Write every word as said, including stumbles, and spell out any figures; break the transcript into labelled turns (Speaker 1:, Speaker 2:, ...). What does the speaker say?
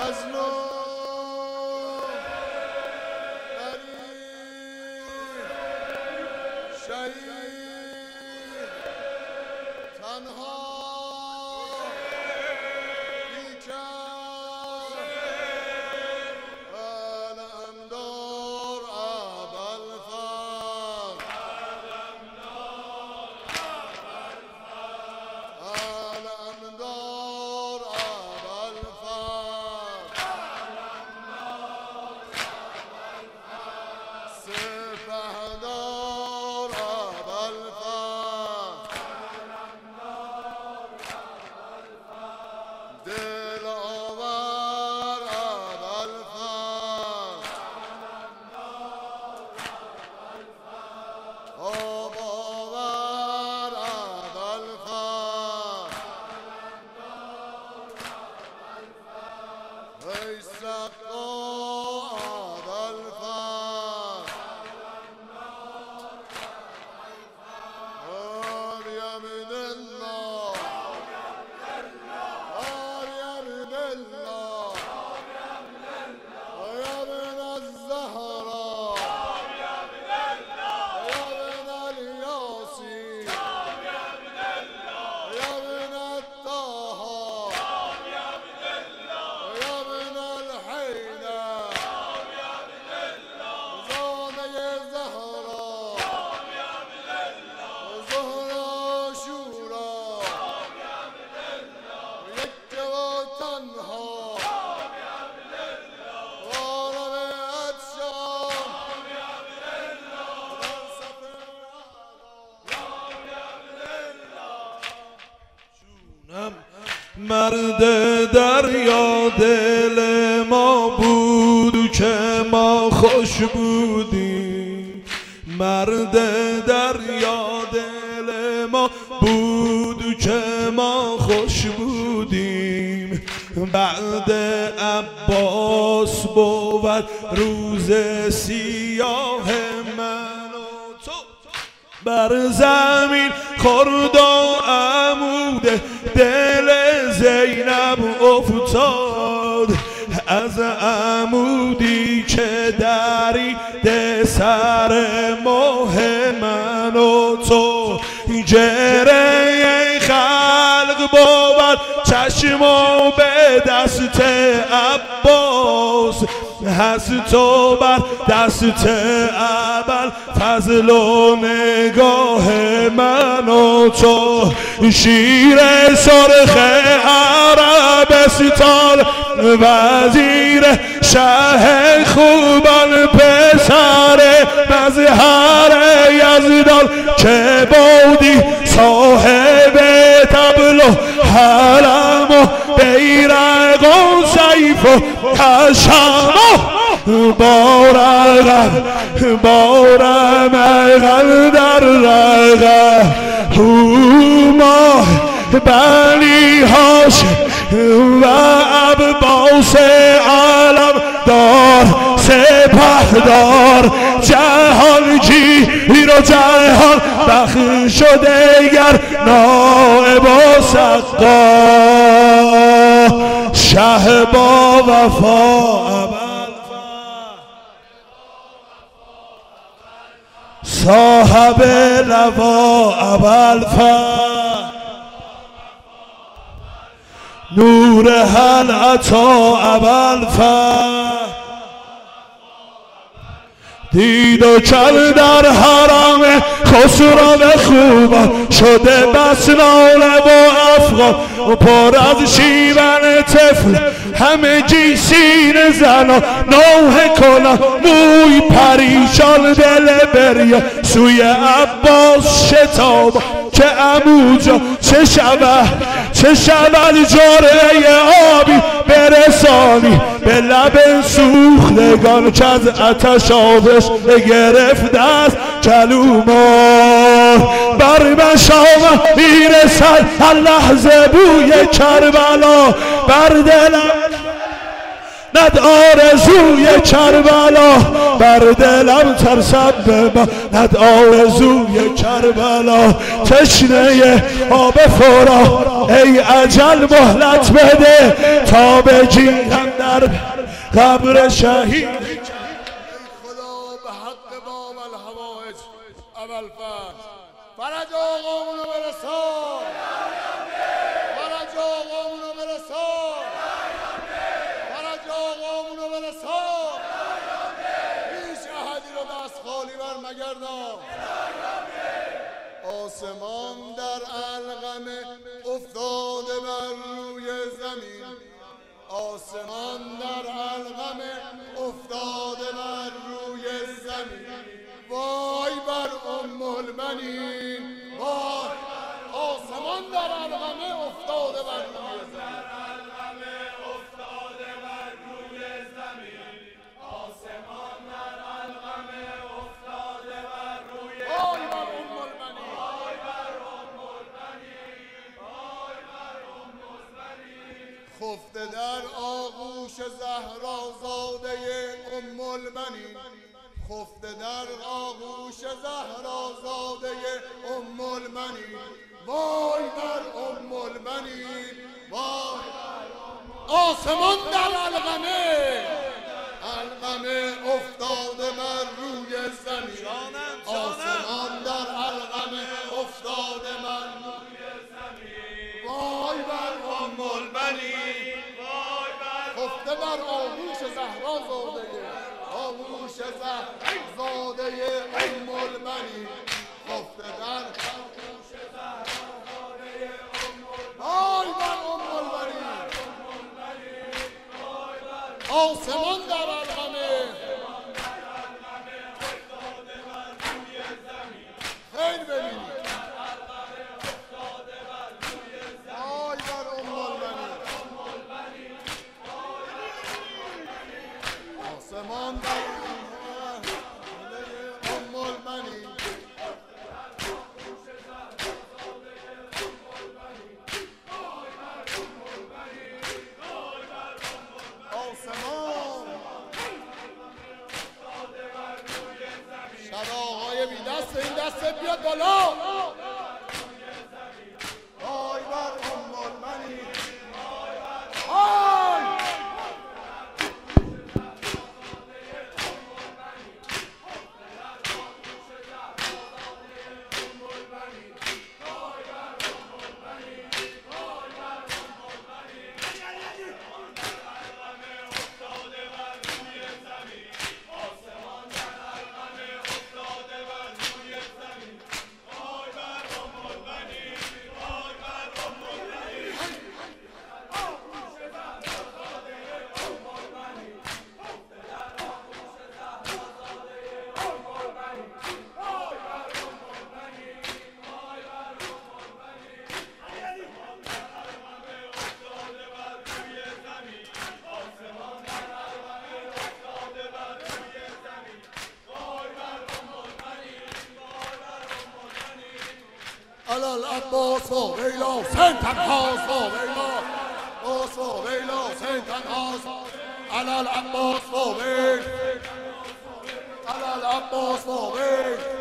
Speaker 1: مرد دریا دل ما بود که ما خوش بودیم، مرد دریا دل ما بود که ما خوش بودیم. بعد عباس بود روز سیاه من و تو، بر زمین خورد و عمود دل زینب افتاد، از عمودی که درید سر ماه من و تو. جره خلق بود چشم و به دست عباس، هست تو بر دست اول فضل و نگاه من و تو. شیر سرخ عربستان وزیر شه خوبان، پسر مظهر یزدان که بودی صاحب طبل و حرم و بیرق و سیف و حشم و بارقم بارم در رقم. ماه بنی هاشم و عباس علم دار سپهدار، جهان گیر و جهان بخش و دگر نائب و سقا، شه با وفا صاحب لوا ابوالفضل، نور هل عطا ابوالفضل. دید و چل در حرم خسرو خوبان، شده بس ناله و افغان و پر از شیون طفل، همه جی سین زنان نوه کنان، موی پریشان دل بریا سوی عباس شتاب که عموجا چه شود چه شود جاره آبی برسانی به لب سوختگان که از آتش آبش گرفت از کلومان. بر مشام میرسد هر لحظه بوی کربلا، بر دلم ند آرزوی کربلا بر دلم ترسم با ند آرزوی کربلا تشنه آب فرات ای اجل مهلت بده تا بگیرم در قبر شهید
Speaker 2: خدا به حق باب الحوائج ابوالفضل فرج آقامونو برسان فرج آقامونو برسان فرج آقامونو برسان هیچ احدی رو دست خالی بر مگردان آسمان در علقمه افتاده بر روی زمین آسمان در علقمه افتاده بر روی زمین وای بر ام البنین وای آسمان در علقمه افتاده بر روی زمین آسمان در علقمه افتاده بر روی وای بر ام البنین وای بر ام البنین وای بر ام البنین خفته در آغوش زهرازاده ام البنین خفته در آغوش زهرازاده ام البنین وای بر ام البنین وای آسمان در علقمه علقمه افتاده بر روی زمین آسمان در علقمه افتاده بر روی زمین وای بر ام البنین وای بر خفته در آغوش زهرازاده آغوش زهرازاده ام البنین خفته در آغوش زهرازاده ام البنین وای بر ام البنین آسمان در علقمه خیر ببینید وای بر ام البنین آسمان در ام البنین آسمان شباهای بی دست این دست بیاد بالا وای بر ام البنین وای علال عباس و ویلا سن تنهاس و ویلا عباس و ویلا سن تنهاس علال عباس و ویلا علال عباس و ویلا